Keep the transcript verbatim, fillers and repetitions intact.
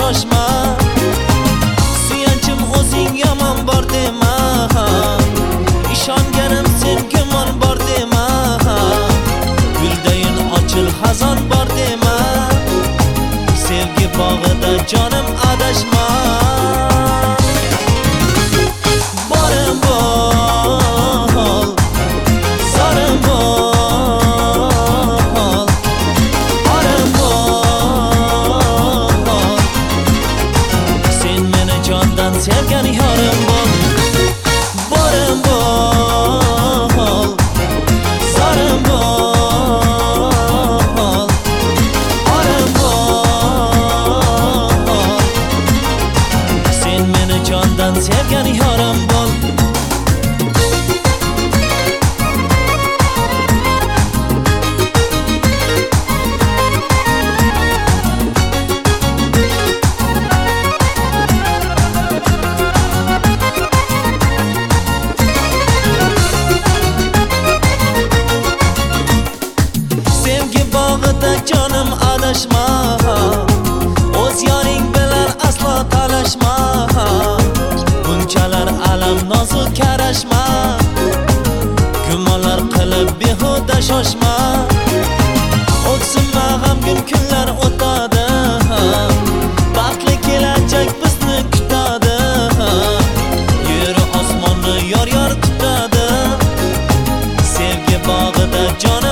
shoshma. Suyanchim o'zing yomon bor dema, ishonganim sen gumon bor dema. Guldayin ochil xazon bor dema, sevgi bog'ida jonim adashma. Borim bol, zorim bol, orim bol, sen meni jondan sevgan yorim bol. Borim bol, zorim bol, orim bol, sen meni jondan sevgan yorim bol. Sevgi bog'ida jonim adashma, o'z yoring bilan aslo talashma. Bunchalar alam nozu karashma, gumonlar qilib behuda shoshma. O'tsinma g'amgin kunlar o'tadi, baxtli kelajak bizni kutadi. Yer osmonni yor yor tutadi, sevgi bog'ida jonim